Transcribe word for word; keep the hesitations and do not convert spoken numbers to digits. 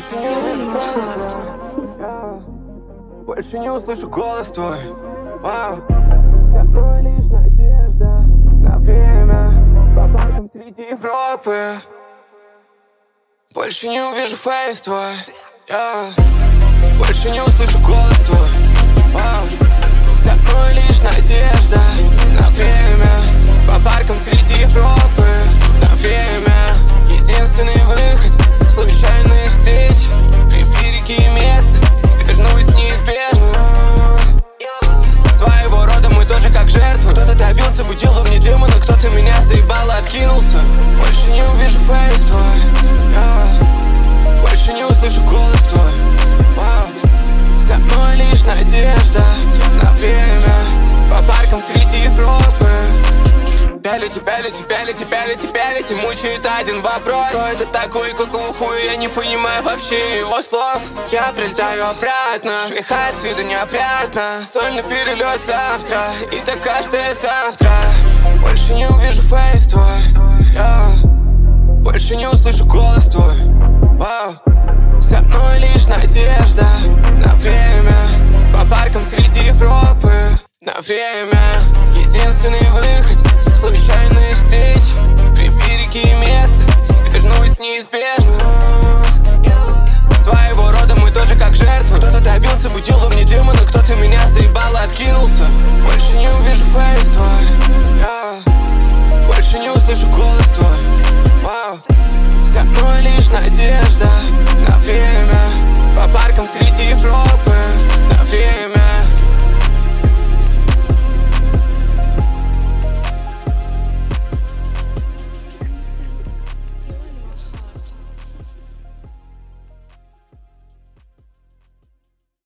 Больше не услышу голос твой. Вау. Со мной лишь надежда на время по паркам среди Европы. Больше не увижу фейс твой. Yeah. Больше не услышу голос твой. Вау. Со мной лишь надежда на время по паркам среди Европы. На время единственный выход, случайные встречи при береге места. Вернусь неизбежно. Своего рода мы тоже как жертвы. Кто-то добился, будил во мне демона, кто-то меня заебал, откинулся. Больше не увижу фейс твой. Yeah. Больше не услышу голос твой. Wow. Со мной лишь надежда на время по паркам среди Европы. Пялите, пялите, пялите, пялите, пялите, мучает один вопрос: кто это такой, какого хуя, я не понимаю вообще его слов. Я прилетаю обратно, швихает с виду неопрятно. Соль на перелет завтра, и так каждое завтра. Больше не увижу фейс твой. Yeah. Больше не услышу голос твой. Wow. Со мной лишь надежда на время по паркам среди Европы. На время единственный выход, случайные встречи при береге места. Вернусь неизбежно. Своего рода мы тоже как жертвы. Кто-то добился, будил во мне демона, кто-то меня заебал, откинулся. Больше не увижу фейс.